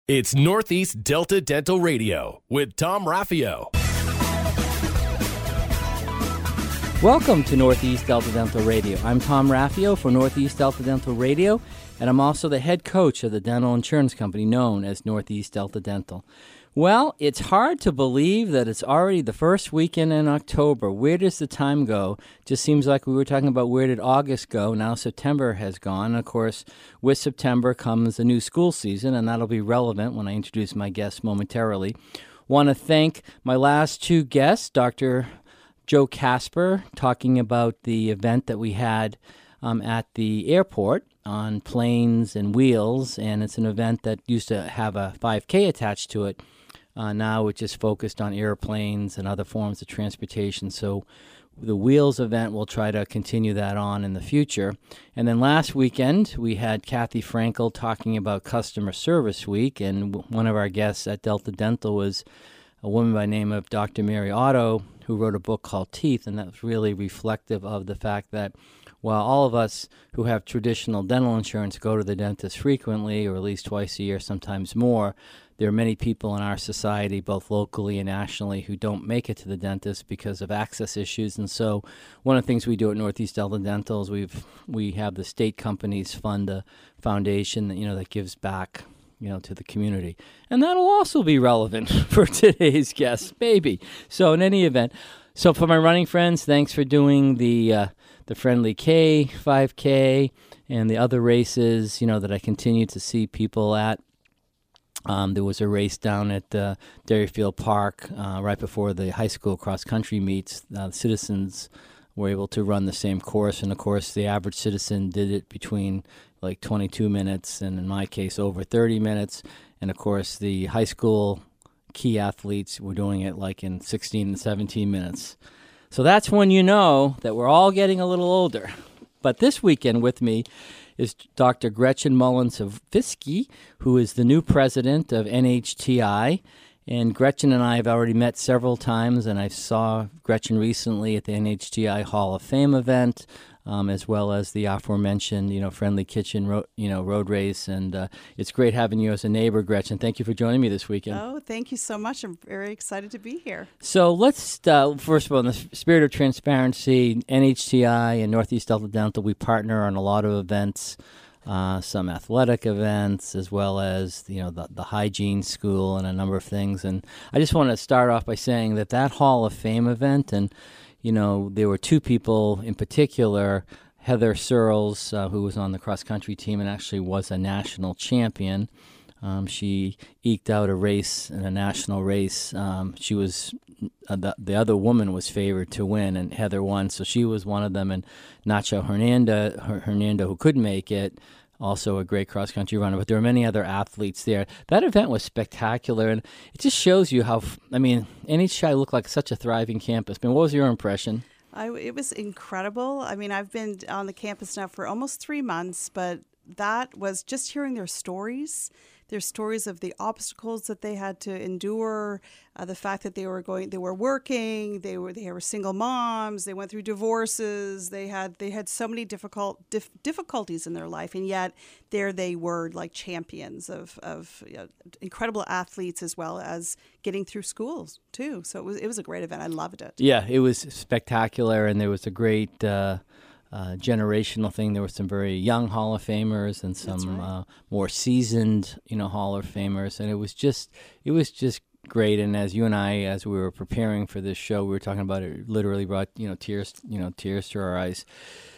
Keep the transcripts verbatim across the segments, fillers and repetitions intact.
It's Northeast Delta Dental Radio with Tom Raffio. Welcome to Northeast Delta Dental Radio. I'm Tom Raffio for Northeast Delta Dental Radio, and I'm also the head coach of the dental insurance company known as Northeast Delta Dental. Well, it's hard to believe that it's already the first weekend in October. Where does the time go? Just seems like we were talking about where did August go. Now September has gone. And of course, with September comes the new school season, and that'll be relevant when I introduce my guests momentarily. Want to thank my last two guests, Doctor Joe Casper, talking about the event that we had um, at the airport on planes and wheels, and it's an event that used to have a five K attached to it. Uh, now it's just focused on airplanes and other forms of transportation. So the Wheels event, we'll try to continue that on in the future. And then last weekend, we had Kathy Frankel talking about Customer Service Week, and w- one of our guests at Delta Dental was a woman by the name of Doctor Mary Otto, who wrote a book called Teeth, and that's really reflective of the fact that while all of us who have traditional dental insurance go to the dentist frequently, or at least twice a year, sometimes more, there are many people in our society, both locally and nationally, who don't make it to the dentist because of access issues. And so one of the things we do at Northeast Delta Dental is we've, we have the state companies fund a foundation that, you know, that gives back, you know, to the community. And that'll also be relevant for today's guest, maybe. So in any event, so for my running friends, thanks for doing the uh, the Friendly K five K and the other races, you know, that I continue to see people at. Um, there was a race down at uh, Dairyfield Park uh, right before the high school cross-country meets. Uh, citizens were able to run the same course, and of course the average citizen did it between like twenty-two minutes and in my case over thirty minutes. And of course the high school key athletes were doing it like in sixteen and seventeen minutes. So that's when you know that we're all getting a little older. But this weekend with me is Doctor Gretchen Mullin-Savitsky, who is the new president of N H T I. And Gretchen and I have already met several times, and I saw Gretchen recently at the N H T I Hall of Fame event, um, as well as the aforementioned, you know, Friendly Kitchen, ro- you know, road race. And uh, it's great having you as a neighbor, Gretchen. Thank you for joining me this weekend. Oh, thank you so much. I'm very excited to be here. So let's, uh, first of all, in the spirit of transparency, N H T I and Northeast Delta Dental, we partner on a lot of events, uh, some athletic events, as well as, you know, the, the hygiene school and a number of things. And I just want to start off by saying that that Hall of Fame event, and, you know, there were two people in particular, Heather Searles, uh, who was on the cross-country team and actually was a national champion. Um, she eked out a race in a national race. Um, she was uh, the, the other woman was favored to win, and Heather won, so she was one of them. And Nacho Hernando, Hernando, who couldn't make it, also a great cross-country runner. But there were many other athletes there. That event was spectacular, and it just shows you how, I mean, N H T I looked like such a thriving campus. I mean, what was your impression? I, it was incredible. I mean, I've been on the campus now for almost three months, but that was just hearing their stories. Their stories of the obstacles that they had to endure, uh, the fact that they were going, they were working, they were they were single moms, they went through divorces, they had they had so many difficult dif- difficulties in their life, and yet there they were like champions of of you know, incredible athletes, as well as getting through schools too. So it was it was a great event. I loved it. Yeah, it was spectacular, and there was a great Uh Uh, generational thing. There were some very young Hall of Famers and some right. uh, more seasoned, you know, Hall of Famers, and it was just, it was just great. And as you and I, as we were preparing for this show, we were talking about it. Literally brought, you know, tears, you know, tears to our eyes.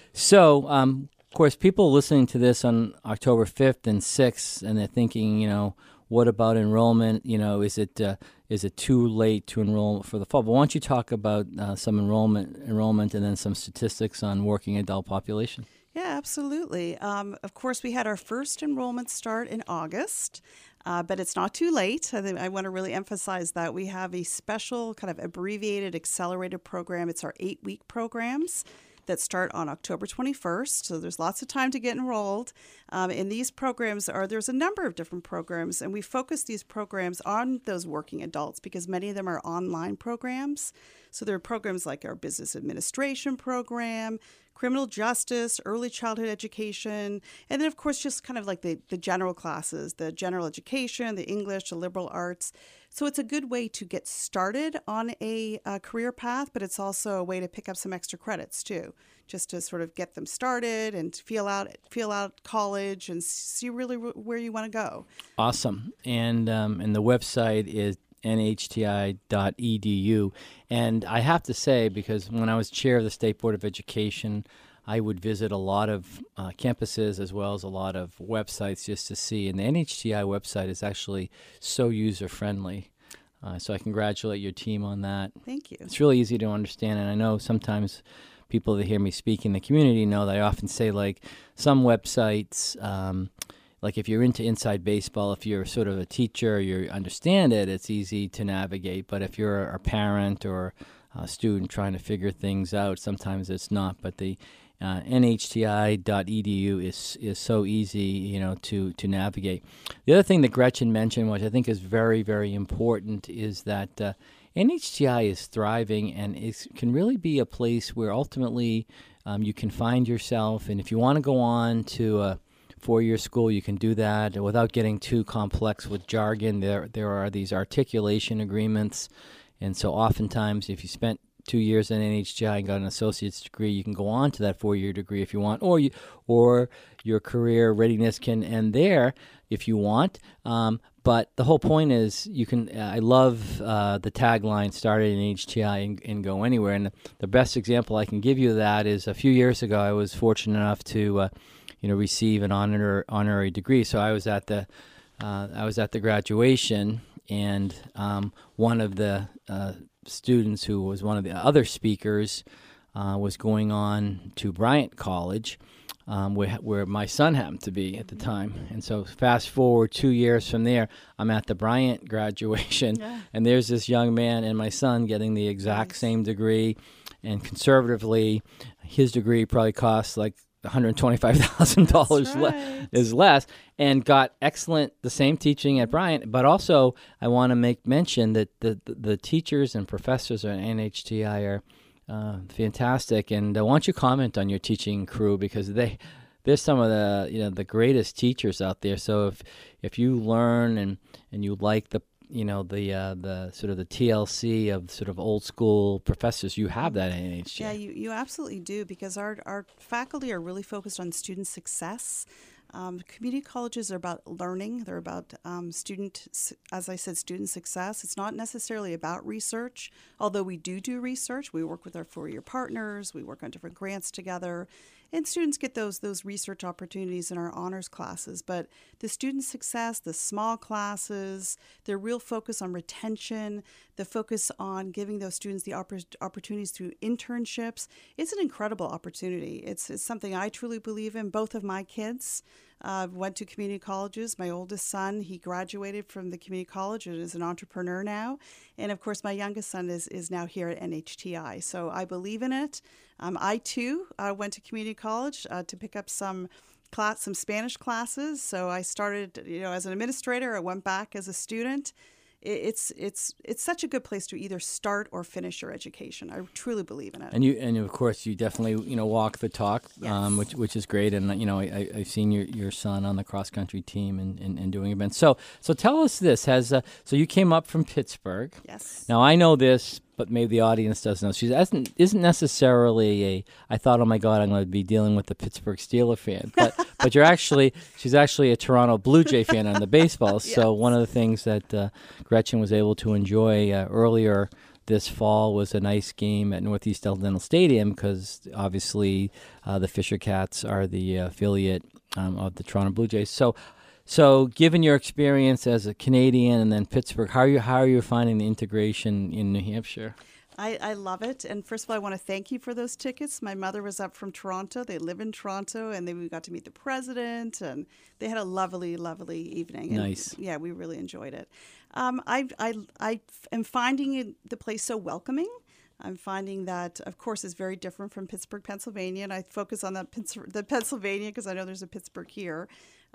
So, um, of course, people listening to this on October fifth and sixth, and they're thinking, you know, what about enrollment? You know, is it uh, is it too late to enroll for the fall? But why don't you talk about uh, some enrollment, enrollment, and then some statistics on working adult population? Yeah, absolutely. Um, of course, we had our first enrollment start in August, uh, but it's not too late. I, think I want to really emphasize that. We have a special kind of abbreviated accelerated program. It's our eight-week programs that start on October twenty-first. So there's lots of time to get enrolled. Um, and these programs are, there's a number of different programs, and we focus these programs on those working adults because many of them are online programs. So there are programs like our business administration program, criminal justice, early childhood education, and then, of course, just kind of like the, the general classes, the general education, the English, the liberal arts. So it's a good way to get started on a, a career path, but it's also a way to pick up some extra credits, too, just to sort of get them started and feel out feel out college and see really where you want to go. Awesome. And, um, and the website is N H T I dot E D U. And I have to say, because when I was chair of the State Board of Education, I would visit a lot of uh, campuses as well as a lot of websites just to see. And the N H T I website is actually so user-friendly. Uh, so I congratulate your team on that. Thank you. It's really easy to understand. And I know sometimes people that hear me speak in the community know that I often say, like, some websites, um, like if you're into inside baseball, if you're sort of a teacher, you understand it, it's easy to navigate. But if you're a parent or a student trying to figure things out, sometimes it's not. But the uh, N H T I dot E D U is is so easy, you know, to to navigate. The other thing that Gretchen mentioned, which I think is very, very important, is that uh, N H T I is thriving and it can really be a place where ultimately um, you can find yourself. And if you want to go on to a four-year school, you can do that without getting too complex with jargon. There there are these articulation agreements, and so oftentimes if you spent two years in N H T I and got an associate's degree, you can go on to that four-year degree if you want, or you, or your career readiness can end there if you want. Um, but the whole point is you can, uh, I love uh, the tagline, start at N H T I and, and go anywhere. And the best example I can give you of that is a few years ago, I was fortunate enough to uh, you know, receive an honor, honorary degree. So I was at the, uh, I was at the graduation, and um, one of the uh, students who was one of the other speakers uh, was going on to Bryant College, um, where, where my son happened to be at the time. And so fast forward two years from there, I'm at the Bryant graduation, yeah. and there's this young man and my son getting the exact nice. same degree. And conservatively, his degree probably costs like one hundred twenty-five thousand dollars right. le- is less, and got excellent, the same teaching at Bryant. But also, I want to make mention that the, the, the teachers and professors at N H T I are uh, fantastic. And I want you to comment on your teaching crew, because they, they're some of the, you know, the greatest teachers out there. So if if you learn and, and you like the you know, the uh, the sort of the T L C of sort of old school professors, you have that at N H T I. Yeah, you, you absolutely do, because our, our faculty are really focused on student success. Um, community colleges are about learning. They're about um, student, as I said, student success. It's not necessarily about research, although we do do research. We work with our four-year partners. We work on different grants together. And students get those those research opportunities in our honors classes. But the student success, the small classes, their real focus on retention, the focus on giving those students the oppor- opportunities through internships, it's an incredible opportunity. It's, it's something I truly believe in. Both of my kids uh, went to community colleges. My oldest son, he graduated from the community college and is an entrepreneur now. And, of course, my youngest son is, is now here at N H T I. So I believe in it. Um, I, too, uh, went to community college uh, to pick up some class, some Spanish classes. So I started, you know, as an administrator. I went back as a student. It's it's it's such a good place to either start or finish your education. I truly believe in it. And you and of course you definitely you know walk the talk, yes. um, which which is great. And you know I, I've seen your, your son on the cross country team and, and, and doing events. So so tell us this has uh, so you came up from Pittsburgh. Yes. Now I know this, but maybe the audience doesn't know. She isn't isn't necessarily a. I thought, oh my God, I'm going to be dealing with the Pittsburgh Steelers fan, but but you're actually she's actually a Toronto Blue Jay fan on the baseball. Yes. So one of the things that uh, Gretchen was able to enjoy uh, earlier this fall was a nice game at Northeast Delta Dental Stadium, because obviously uh, the Fisher Cats are the uh, affiliate um, of the Toronto Blue Jays. So. So, given your experience as a Canadian and then Pittsburgh, how are you how are you finding the integration in New Hampshire? I, I love it. And first of all, I want to thank you for those tickets. My mother was up from Toronto. They live in Toronto, and they, we got to meet the president, and they had a lovely, lovely evening. And nice. Yeah, we really enjoyed it. Um, I, I, I am finding it, the place so welcoming. I'm finding that, of course, it's very different from Pittsburgh, Pennsylvania, and I focus on the, the Pennsylvania because I know there's a Pittsburgh here.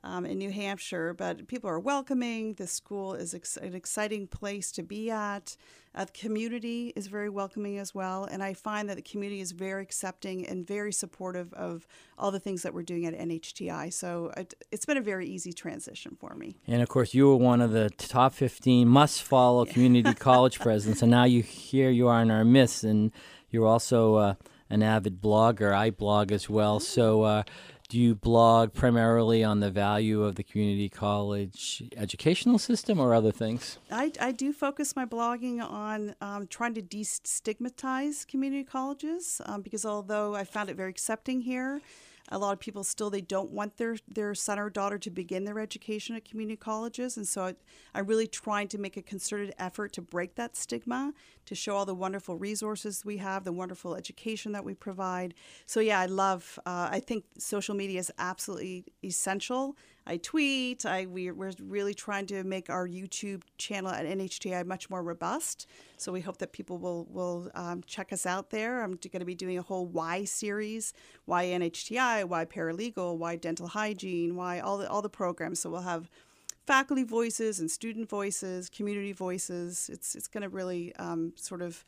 um, in New Hampshire, but people are welcoming. The school is ex- an exciting place to be at. Uh, the community is very welcoming as well, and I find that the community is very accepting and very supportive of all the things that we're doing at N H T I. So it, it's been a very easy transition for me. And of course, you were one of the top fifteen must-follow community college presidents, and now you here you are in our midst, and you're also uh, an avid blogger. I blog as well, so. Uh, Do you blog primarily on the value of the community college educational system or other things? I, I do focus my blogging on um, trying to destigmatize community colleges um, because although I found it very accepting here, a lot of people still, they don't want their, their son or daughter to begin their education at community colleges. And so I, I'm really trying to make a concerted effort to break that stigma, to show all the wonderful resources we have, the wonderful education that we provide. So yeah, I love, uh, I think social media is absolutely essential. I tweet, I, we, we're really trying to make our YouTube channel at N H T I much more robust. So we hope that people will, will um, check us out there. I'm going to be doing a whole why series, why N H T I, why paralegal, why dental hygiene, why all the, all the programs. So we'll have faculty voices and student voices, community voices. It's, it's going to really um, sort of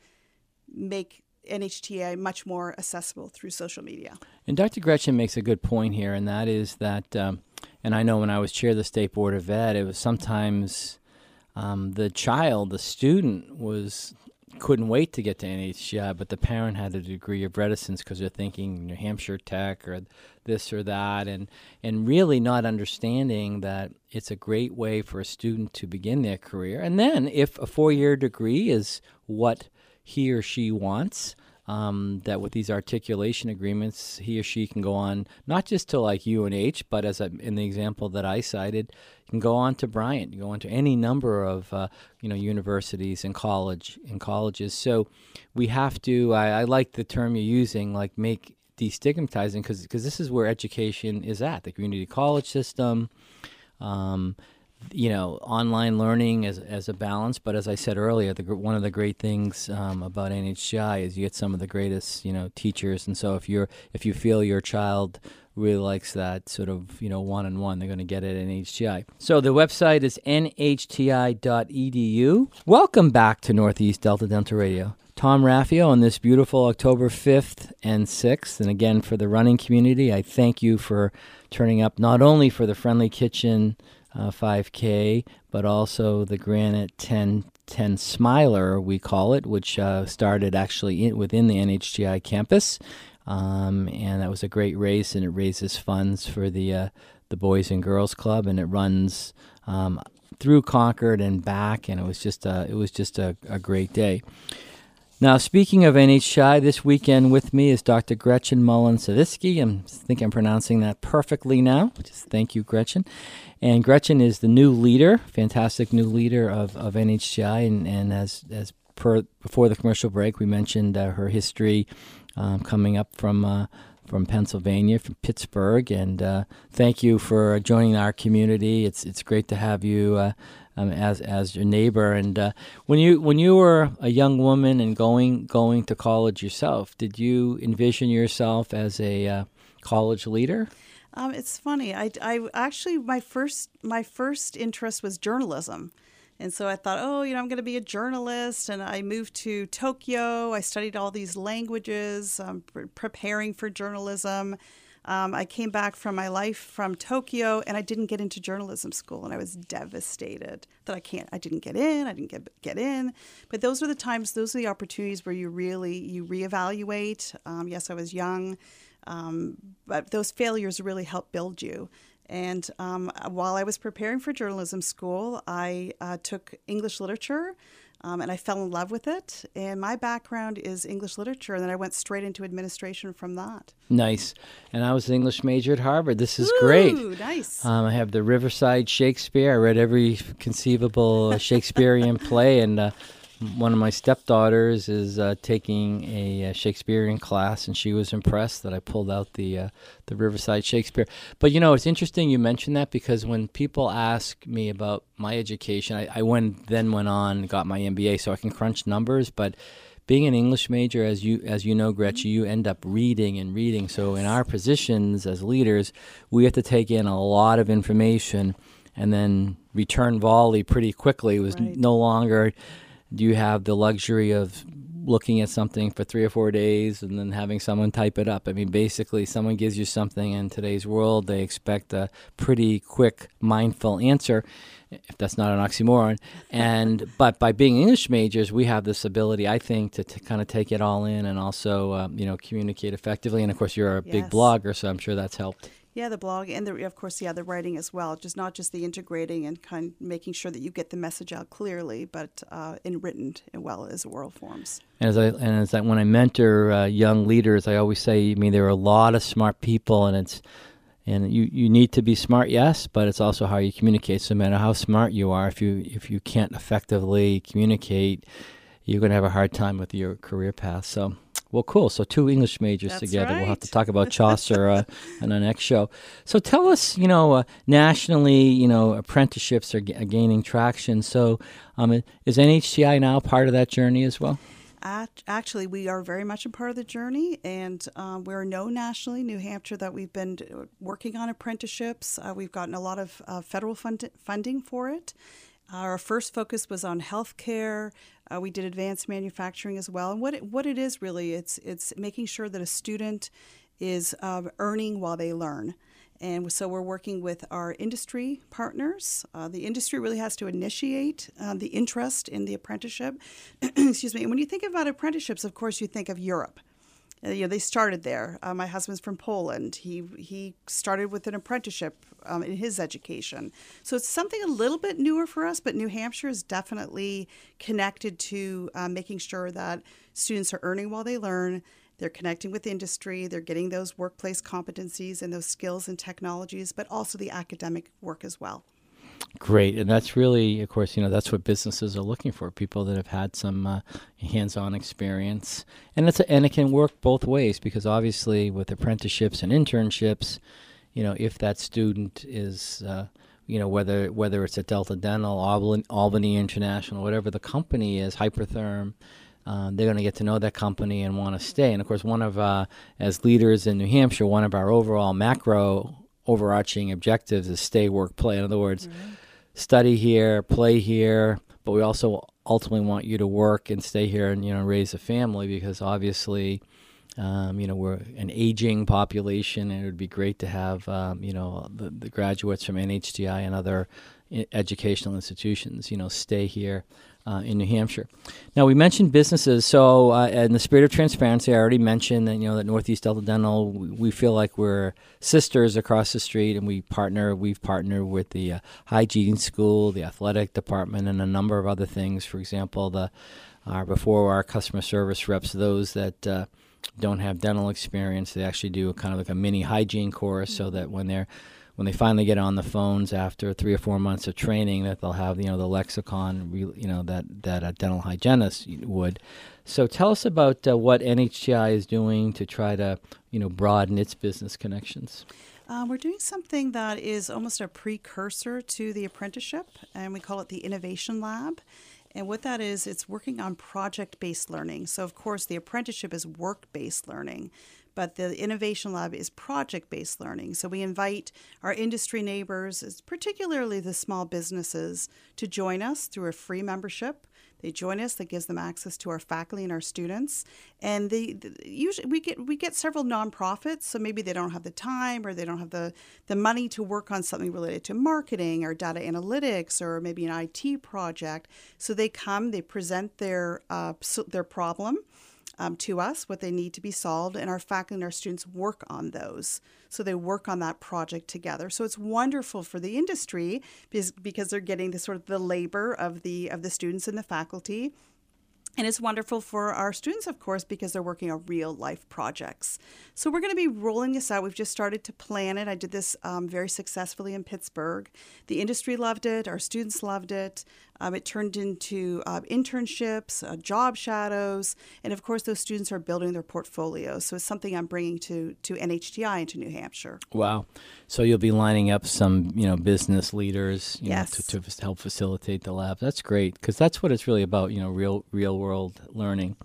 make N H T I much more accessible through social media. And Doctor Gretchen makes a good point here, and that is that, um, and I know when I was chair of the State Board of Ed, it was sometimes um, the child, the student, was couldn't wait to get to N H T I, but the parent had a degree of reticence because they're thinking New Hampshire Tech or this or that, and and really not understanding that it's a great way for a student to begin their career. And then if a four-year degree is what he or she wants, um, that with these articulation agreements, he or she can go on not just to like U N H, but as I, in the example that I cited, you can go on to Bryant, you go on to any number of uh, you know universities and college and colleges. So we have to. I, I like the term you're using, like make destigmatizing, because because this is where education is at, the community college system. Um, you know, online learning as as a balance, but as I said earlier, the, one of the great things um, about N H T I is you get some of the greatest, you know, teachers, and so if you're if you feel your child really likes that sort of, you know, one-on-one, they're going to get it at N H T I. So the website is N H T I dot E D U. Welcome back to Northeast Delta Dental Radio. Tom Raffio on this beautiful October fifth and sixth, and again for the running community, I thank you for turning up not only for the Friendly Kitchen Uh, five K, but also the Granite ten ten Smiler, we call it, which uh, started actually in, within the N H T I campus, um, and that was a great race, and it raises funds for the uh, the Boys and Girls Club, and it runs um, through Concord and back, and it was just a, it was just a, a great day. Now, speaking of N H T I, this weekend with me is Doctor Gretchen Mullen-Savitsky. I think I'm pronouncing that perfectly now. Just thank you, Gretchen. And Gretchen is the new leader, fantastic new leader of, of N H T I. And, and as as per before the commercial break, we mentioned uh, her history um, coming up from uh, from Pennsylvania, from Pittsburgh. And uh, thank you for joining our community. It's it's great to have you uh, um, as as your neighbor. And uh, when you when you were a young woman and going going to college yourself, did you envision yourself as a uh, college leader? Um, it's funny. I, I actually my first my first interest was journalism, and so I thought, oh, you know, I'm going to be a journalist. And I moved to Tokyo. I studied all these languages, um, pre- preparing for journalism. Um, I came back from my life from Tokyo, and I didn't get into journalism school, and I was devastated that I can't. I didn't get in. I didn't get get in. But those are the times. Those are the opportunities where you really you reevaluate. Um, yes, I was young. Um, but those failures really help build you. And um, while I was preparing for journalism school, I uh, took English literature, um, and I fell in love with it. And my background is English literature, and then I went straight into administration from that. Nice. And I was an English major at Harvard. This is Ooh, great. Nice. Um, I have the Riverside Shakespeare. I read every conceivable Shakespearean play, and uh, one of my stepdaughters is uh, taking a, a Shakespearean class, and she was impressed that I pulled out the uh, the Riverside Shakespeare. But, you know, it's interesting you mentioned that, because when people ask me about my education, I, I went then went on and got my M B A, so I can crunch numbers, but being an English major, as you as you know, Gretchen, you end up reading and reading. So in our positions as leaders, we have to take in a lot of information and then return volley pretty quickly. It was Right. no longer do you have the luxury of looking at something for three or four days and then having someone type it up. I mean, basically, someone gives you something in today's world, they expect a pretty quick, mindful answer, if that's not an oxymoron. And but by being English majors, we have this ability, I think, to, to kind of take it all in and also, um, you know, communicate effectively. And of course, you're a big Yes. blogger, so I'm sure that's helped. Yeah, the blog and the, of course, yeah, the writing as well. Just not just the integrating and kind of making sure that you get the message out clearly, but uh, in written as well as oral forms. And as I and as I, when I mentor uh, young leaders, I always say, I mean, there are a lot of smart people, and it's and you, you need to be smart, yes, but it's also how you communicate. So no matter how smart you are, if you if you can't effectively communicate, you're going to have a hard time with your career path. So. Well, cool. So two English majors That's together. We'll have to right. talk about Chaucer uh, in our next show. So tell us, you know, uh, nationally, you know, apprenticeships are, g- are gaining traction. So um, is N H T I now part of that journey as well? Act- Actually, we are very much a part of the journey, and um, we're known nationally, New Hampshire, that we've been d- working on apprenticeships. Uh, we've gotten a lot of uh, federal fund- funding for it. Our first focus was on healthcare. Uh, we did advanced manufacturing as well. And what it, what it is really, it's it's making sure that a student is uh, earning while they learn. And so we're working with our industry partners. Uh, the industry really has to initiate um, the interest in the apprenticeship. Excuse me. And when you think about apprenticeships, of course, you think of Europe. Uh, you know, they started there. Uh, my husband's from Poland. He he started with an apprenticeship um, in his education. So it's something a little bit newer for us, but New Hampshire is definitely connected to uh, making sure that students are earning while they learn. They're connecting with industry. They're getting those workplace competencies and those skills and technologies, but also the academic work as well. Great. And that's really, of course, you know, that's what businesses are looking for, people that have had some uh, hands-on experience. And it's a, and it can work both ways, because obviously with apprenticeships and internships, you know, if that student is, uh, you know, whether whether it's at Delta Dental, Albany, Albany International, whatever the company is, Hypertherm, uh, they're going to get to know that company and want to stay. And, of course, one of, uh, as leaders in New Hampshire, one of our overall macro overarching objectives is stay, work, play. In other words, mm-hmm. study here, play here, but we also ultimately want you to work and stay here and, you know, raise a family, because obviously, um, you know, we're an aging population, and it would be great to have, um, you know, the, the graduates from N H T I and other I- educational institutions, you know, stay here uh, in New Hampshire. Now, we mentioned businesses, so uh, in the spirit of transparency, I already mentioned that, you know, that Northeast Delta Dental, we, we feel like we're sisters across the street, and we partner, we've partnered with the uh, hygiene school, the athletic department, and a number of other things. For example, the uh, before our customer service reps, those that uh, don't have dental experience, they actually do a kind of like a mini hygiene course, so that when they're when they finally get on the phones after three or four months of training, that they'll have, you know, the lexicon, you know, that that a dental hygienist would. So tell us about uh, what N H T I is doing to try to, you know, broaden its business connections. Um, we're doing something that is almost a precursor to the apprenticeship, and we call it the Innovation Lab. And what that is, it's working on project-based learning. So, of course, the apprenticeship is work-based learning, but the Innovation Lab is project-based learning. So we invite our industry neighbors, particularly the small businesses, to join us through a free membership. They join us. That gives them access to our faculty and our students. And they, the, usually we get we get several nonprofits, so maybe they don't have the time or they don't have the, the money to work on something related to marketing or data analytics or maybe an I T project. So they come, they present their uh, their problem um, to us, what they need to be solved, and our faculty and our students work on those. So they work on that project together. So it's wonderful for the industry because, because they're getting the sort of the labor of the of the students and the faculty. And it's wonderful for our students, of course, because they're working on real-life projects. So we're going to be rolling this out. We've just started to plan it. I did this um, very successfully in Pittsburgh. The industry loved it. Our students loved it. Um, it turned into uh, internships, uh, job shadows, and of course, those students are building their portfolios. So it's something I'm bringing to to N H T I and to New Hampshire. Wow! So you'll be lining up some, you know, business leaders, you yes. know, to, to help facilitate the lab. That's great, because that's what it's really about, you know, real real world learning.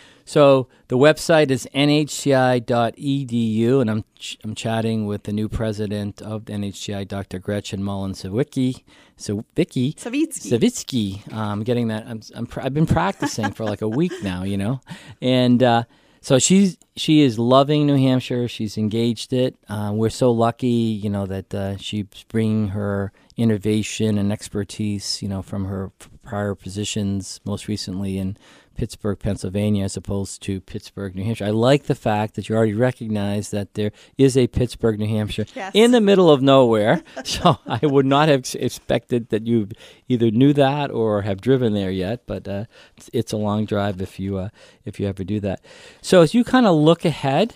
So the website is N H T I dot E D U, and I'm ch- I'm chatting with the new president of N H T I, Doctor Gretchen Mullen-Savicki. So Vicky Savitsky. Savitsky. I'm getting that. I'm, I'm pr- I've been practicing for like a week now, you know, and uh, so she's she is loving New Hampshire. She's engaged it. Uh, we're so lucky, you know, that uh, she's bringing her innovation and expertise, you know, from her prior positions, most recently in Pittsburgh, Pennsylvania, as opposed to Pittsburgh, New Hampshire. I like the fact that you already recognize that there is a Pittsburgh, New Hampshire yes. in the middle of nowhere. So I would not have expected that you either knew that or have driven there yet, but uh, it's, it's a long drive if you uh, if you ever do that. So as you kind of look ahead,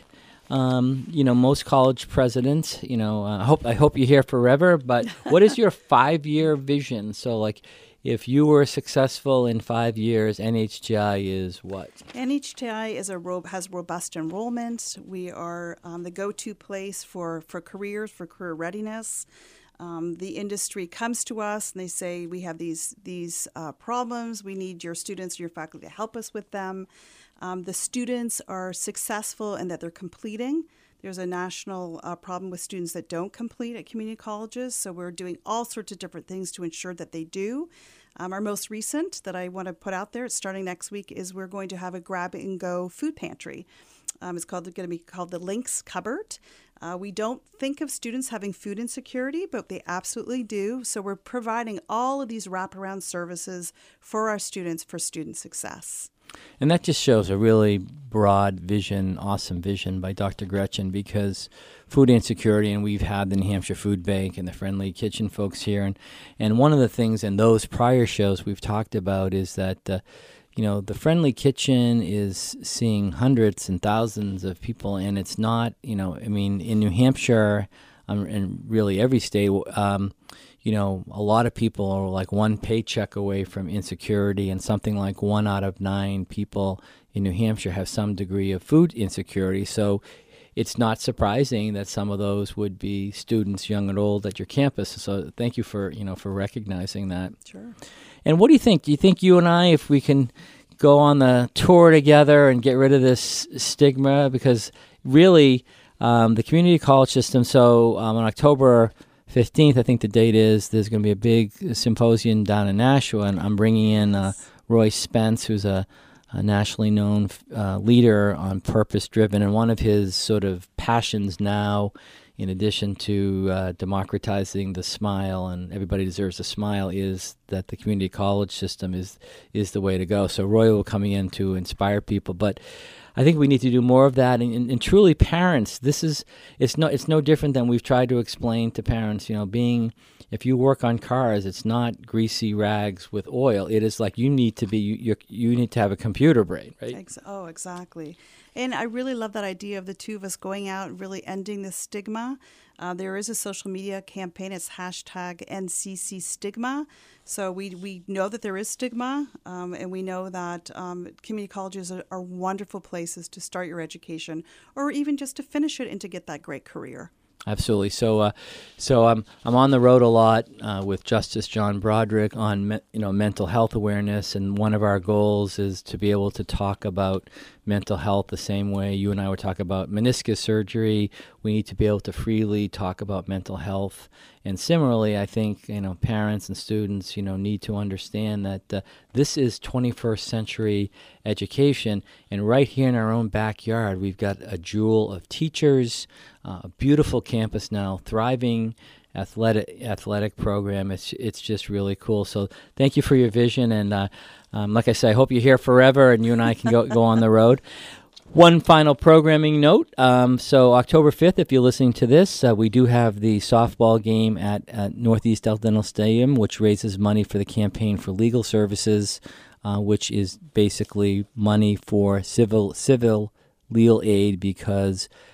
um, you know, most college presidents, you know, uh, I hope I hope you're here forever, but what is your five-year vision? So like, if you were successful in five years, N H T I is what? N H T I is a ro- has robust enrollment. We are um, the go-to place for, for careers, for career readiness. Um, the industry comes to us and they say, we have these these uh, problems. We need your students and your faculty to help us with them. Um, the students are successful in that they're completing. There's a national uh, problem with students that don't complete at community colleges, so we're doing all sorts of different things to ensure that they do. Um, our most recent that I want to put out there, it's starting next week, is we're going to have a grab-and-go food pantry. Um, it's called going to be called the Lynx Cupboard. Uh, we don't think of students having food insecurity, but they absolutely do. So we're providing all of these wraparound services for our students for student success. And that just shows a really broad vision, awesome vision by Doctor Gretchen, because food insecurity, and we've had the New Hampshire Food Bank and the Friendly Kitchen folks here, and, and one of the things in those prior shows we've talked about is that, uh, you know, the Friendly Kitchen is seeing hundreds and thousands of people, and it's not, you know, I mean, in New Hampshire, um, and really every state, um, you know, a lot of people are like one paycheck away from insecurity, and something like one out of nine people in New Hampshire have some degree of food insecurity. So it's not surprising that some of those would be students, young and old, at your campus. So thank you for, you know, for recognizing that. Sure. And what do you think? Do you think you and I, if we can go on the tour together and get rid of this stigma? Because really, um, the community college system, so um, on October fifteenth, I think the date is, there's going to be a big symposium down in Nashua, and I'm bringing in uh, Roy Spence, who's a, a nationally known uh, leader on purpose-driven, and one of his sort of passions now, in addition to uh, democratizing the smile, and everybody deserves a smile, is that the community college system is is the way to go. So Roy will come in to inspire people, but I think we need to do more of that, and, and, and truly, parents. This is it's no it's no different than we've tried to explain to parents. You know, being if you work on cars, it's not greasy rags with oil. It is like you need to be you you, you need to have a computer brain, right? Ex- oh, exactly. And I really love that idea of the two of us going out and really ending the stigma. Uh, there is a social media campaign. It's hashtag N C C Stigma. So we, we know that there is stigma, um, and we know that um, community colleges are, are wonderful places to start your education, or even just to finish it and to get that great career. Absolutely. So, uh, so I'm I'm on the road a lot uh, with Justice John Broderick on me, you know mental health awareness, and one of our goals is to be able to talk about mental health the same way you and I would talk about meniscus surgery. We need to be able to freely talk about mental health, and similarly, I think you know parents and students you know need to understand that uh, this is twenty-first century education, and right here in our own backyard, we've got a jewel of teachers. Uh, a beautiful campus now, thriving athletic athletic program. It's it's just really cool. So thank you for your vision, and uh, um, like I said, I hope you're here forever, and you and I can go go on the road. One final programming note. Um, so October fifth, if you're listening to this, uh, we do have the softball game at, at Northeast Delta Dental Stadium, which raises money for the Campaign for Legal Services, uh, which is basically money for civil civil legal aid, because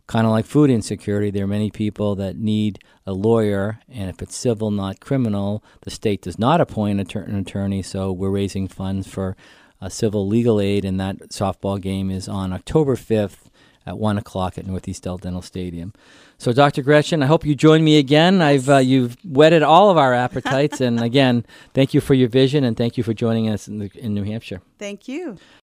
kind of like food insecurity, there are many people that need a lawyer, and if it's civil, not criminal, the state does not appoint an attorney, so we're raising funds for uh, civil legal aid, and that softball game is on October fifth at one o'clock at Northeast Delta Dental Stadium. So, Doctor Gretchen, I hope you join me again. I've uh, You've whetted all of our appetites, and again, thank you for your vision, and thank you for joining us in, the, in New Hampshire. Thank you.